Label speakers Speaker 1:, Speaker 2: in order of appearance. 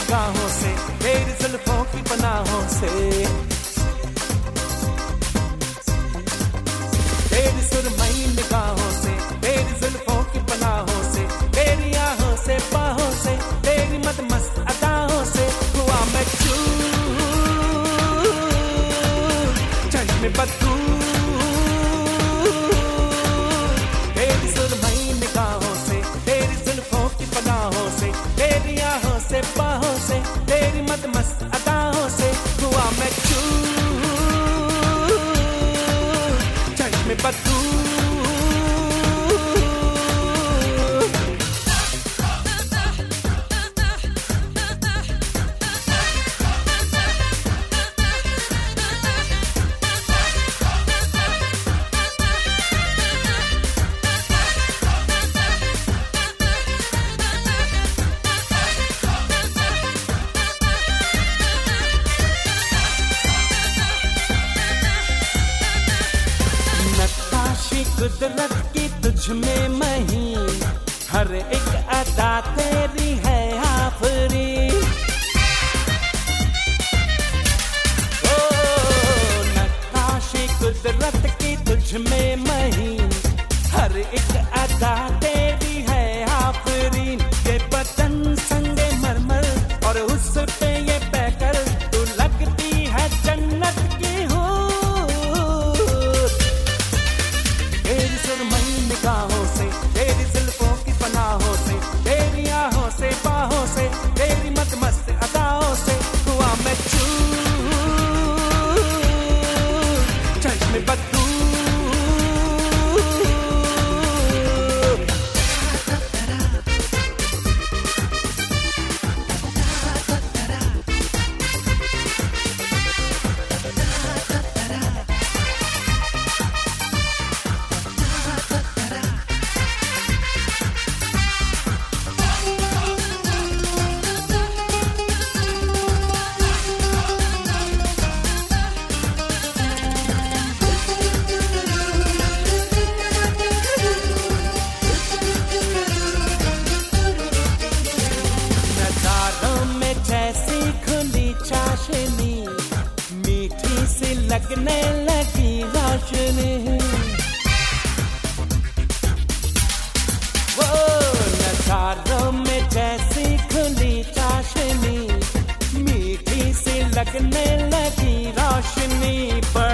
Speaker 1: निगाहों से, तेरी जुल्फों की पनाहों से, तेरी सुरमई निगाहों से, तेरी जुल्फों की पनाहों से, तेरी आहों से बाहों से, तेरी मदमस्त अदाओं से हुआ मैं चूर, चश्मे बदू। तेरी सुरमई निगाहों से, तेरी जुल्फों की पनाहों से, तेरी आहों से बाहों से, तेरी मदमस्त अदाओं से हुआ मैं चूर, चश्मे बदू। कुदरत की तुझ में मही, हर एक अदा तेरी है आफरी। ओ नक्काशी कुदरत की तुझ में मही, हर एक अदा तेरी है आफरी। ये बदन संगे मरमर और उस पे ये पैकर, तू लगती है जन्नत की निगाहों से, तेरी जुल्फों की पनाहों से, तेरी आहों से बाहों से, तेरी मदमस्त अदाओं से हुआ मैं चूर, चश्मे बदू। मीठी सी लगने लगी रोशनी, वो नजारों में जैसी खुली चाशनी, मीठी सी लगने लगी रोशनी।